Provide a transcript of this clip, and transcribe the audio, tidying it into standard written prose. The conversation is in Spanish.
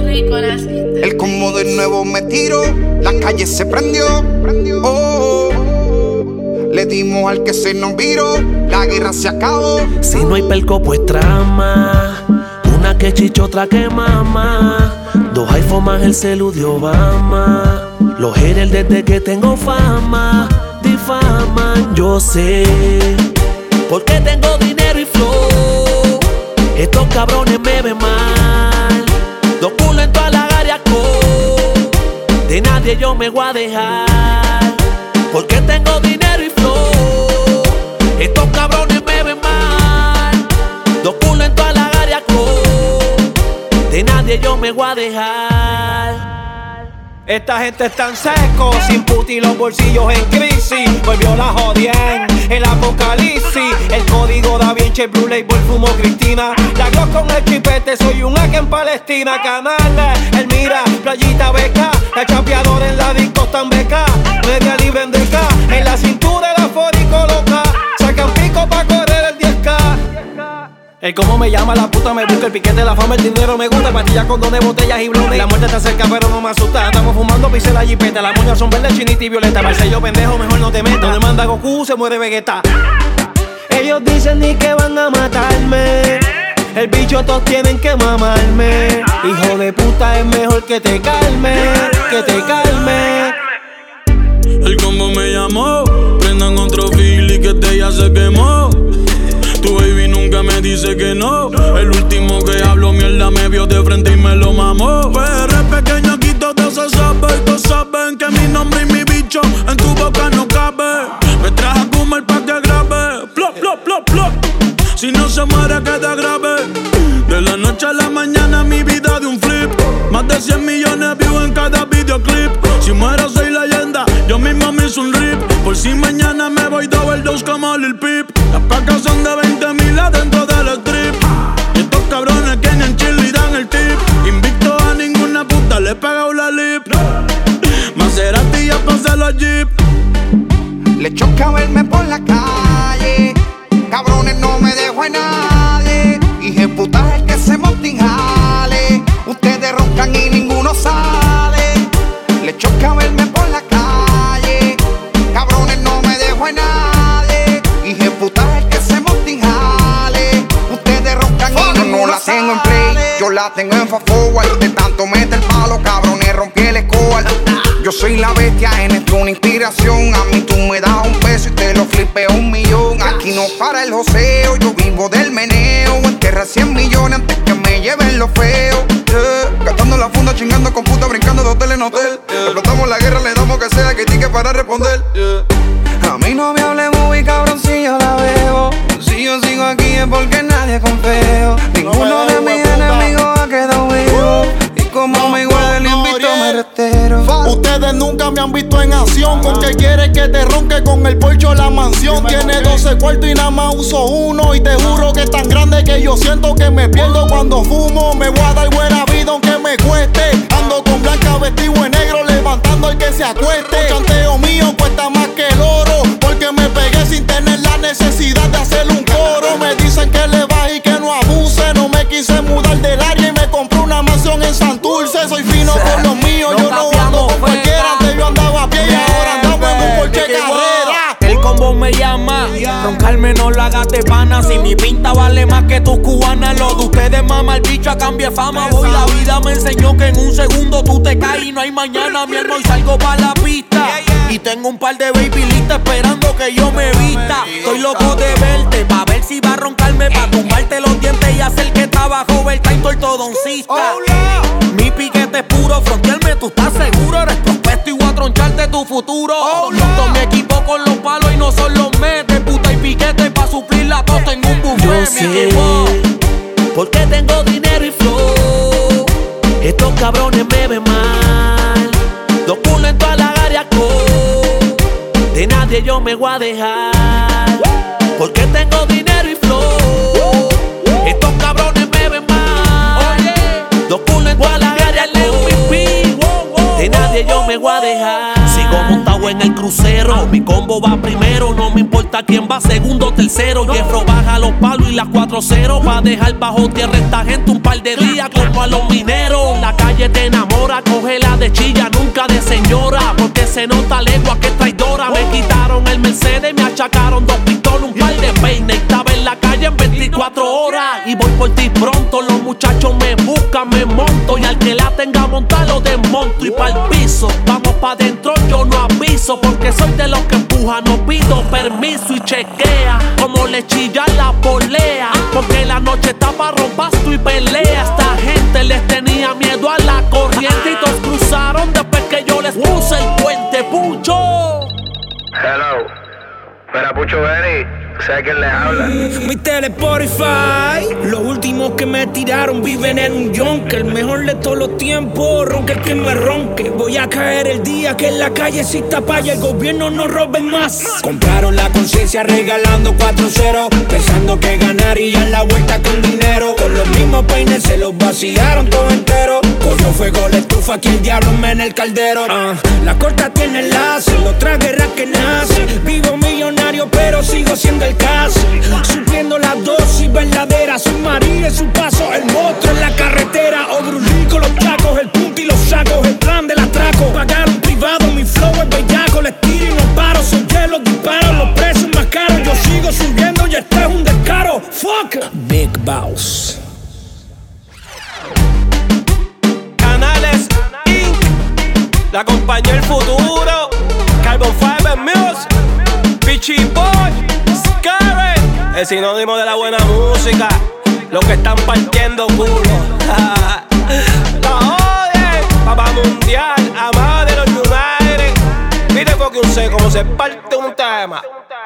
rico naciste. El combo de nuevo me tiró, la calle se prendió. Oh, le dimos al que se nos viró, la guerra se acabó. Si no hay pelco pues trama, una que chicha, otra que mama. Dos iPhone más el celu de Obama. Los haters desde que tengo fama difaman, yo sé, porque tengo dinero y flow. Estos cabrones me ven mal. Dos culos en toda la área, de nadie yo me voy a dejar, porque tengo dinero y flow. Estos cabrones me ven mal. Dos culos en toda la área, de nadie yo me voy a dejar. Esta gente es tan seco, sin puti y los bolsillos en crisis. Volvió la jodien, el apocalipsis. El código da bien, che, Blue Label, fumo Cristina. La Glock con el chipete, soy un hack en Palestina. Canales, el mira, playita beca. El chapeador en la disco tan beca. Media libre en deca, en la cintura el afórico loca. Sacan pico pa' correr el 10K. El cómo me llama, la puta me busca, el piquete, la fama, el dinero me gusta. Pastillas, condones, botellas y blones. La muerte está cerca pero no me asusta. Estamos fumando pise la jipeta. Las moñas son verdes, chinita y violeta. Para el sello pendejo mejor no te metas. Donde manda Goku se muere Vegeta. Ellos dicen ni que van a matarme. El bicho todos tienen que mamarme. Hijo de puta es mejor que te calme, que te calme. El combo me llamó, prendan otro fili que este ya se quemó. Tu baby nunca me dice que no. El último que habló mierda me vio de frente y me lo mamó. PR pequeño, aquí todo se sabe. Y todos saben que mi nombre y mi bicho en tu boca no cabe. Me traje a comer pa' que grabe. Plop, plop, plop, plop. Si no se muere queda grave. De la noche a la mañana mi vida de un flip. Más de 100 millones views en cada videoclip. Si muero soy leyenda, yo mismo me hice un rip. Por si mañana me voy double dose como Lil Peep. Las pacas son de 20,000 adentro del strip. Y estos cabrones que en Chile dan el tip. Invicto a ninguna puta, le he pegado la lip. Maserati ya pasé los jeep. Le choca verme por la calle, cabrones no me dejo en nadie. Hije puta el que se monta y jale. Ustedes roncan y ninguno sale. Le choca verme por la calle, cabrones no me dejo en nadie. Hije puta el que se monta y jale. Ustedes roncan y ninguno la tengo en play, yo la tengo en fast forward. De tanto meter palo, cabrones rompí el score. Yo soy la bestia, en esto una inspiración. A mí tú me das un peso y te lo flipeo 1,000,000. Aquí no para el joseo, yo vivo del meneo. Enterra 100 millones antes que me lleven lo feo. Gastando la funda, chingando con puta, brincando de hotel en hotel. Explotamos la guerra, le damos que sea que tique para responder. A mí no me hable muy cabrón si yo la veo. Si yo sigo aquí es porque nadie confío. Ninguno de mis enemigos ha quedado vivo. Y como me igual el invito me retero. Ustedes nunca me han visto en acción. Con que quieres que te ronque con el porcho la mansión. Tiene 12 cuartos y nada más uso uno. Y te juro que es tan grande que yo siento que me pierdo cuando fumo. Me voy a dar buena vida aunque me cueste. Ando con blanca vestido en negro levantando el que se acueste. El chanteo mío cuesta más que el oro, porque me pegué sin tener la necesidad de hacer un coro. Me dicen que le baje y que no abuse. No me quise mudar del área y me compré una mansión en Santurce. Soy fino con los míos, yo no ando con cualquiera. Antes yo andaba a pie y ahora andamos en un Porsche Carrera. El combo me llama, roncarme no lo hagas de pana. Si mi pinta vale más que tus cubanas, lo de ustedes mama el bicho a cambio de fama. Voy, la vida me enseñó que en un segundo tú te caes y no hay mañana. Mi hermano, y salgo para la pista. Y tengo un par de baby listas esperando que yo me vista. Estoy loco de verte, pa' ver si va a roncarme, pa' tumbarte los dientes y hacer que está bajo el taito ortodoncista. Mi piquete es puro, frontearme, tú estás seguro. Eres prospecto y voy a troncharte tu futuro. Monto mi equipo con los palos y no son los metes. Puta y piquete pa' suplir la tos, tengo un buffet. Yo sé, porque tengo dinero y flow. Estos cabrones me ven mal. Dos culos en toda la área, de nadie yo me voy a dejar, porque tengo dinero y flow. Estos cabrones me ven mal. Dos culos en toda la área, de nadie yo me voy a dejar. Sigo montado en el crucero, mi combo va primero. No me importa quién va segundo o tercero. Hierro baja los palos y las 4-0. Va a dejar bajo tierra esta gente un par de días como a los mineros. La calle se nota legua que traidora. Me quitaron el Mercedes, me achacaron 2 pistolas, un par de peines. Estaba en la calle en 24 horas. Y voy por ti pronto, los muchachos me buscan, me monto. Y al que la tenga montada lo desmonto. Y pa'l piso, vamos pa' dentro, yo no aviso. Porque soy de los que empuja, no pido permiso. Y chequea, como le chilla la polea. Porque la noche está pa' rompasto y pelea. Esta gente les tenía miedo a la corriente. Y todos cruzaron después que yo les puse el puente. Pucho. Hello, mira Pucho Benny, ¿sabes quién les habla? Mi tele Spotify, los últimos que me tiraron viven en un yonke. El mejor de todos los tiempos, ronque el que me ronque. Voy a caer el día que en la calle exista paya, el gobierno no robe más. Compraron la conciencia regalando 4-0, pensando que ganarían la vuelta con dinero. Con los mismos peines se los vaciaron todo entero. Cogió fuego la estufa, que el diablo me en el caldero. La corta tiene enlace, otra guerra que nace. Vivo millonario pero sigo siendo el caso. Supliendo la dosis verdadera. Su María y su paso, el monstruo en la carretera. Obrulí con los tacos, el punto y los sacos. El plan del atraco, pagar un privado. Mi flow es bellaco, les tiro y no paro. Son los disparos, los precios más caros. Yo sigo subiendo y este es un descaro. Fuck Big Boss. Canales Inc. La compañía El Futuro, Carbon Fiber Music, Pichi Boy, Scary, el sinónimo de la buena música. Los que están partiendo culo. La oye, papá mundial, amado de los United. Mire porque un sé cómo se parte un tema.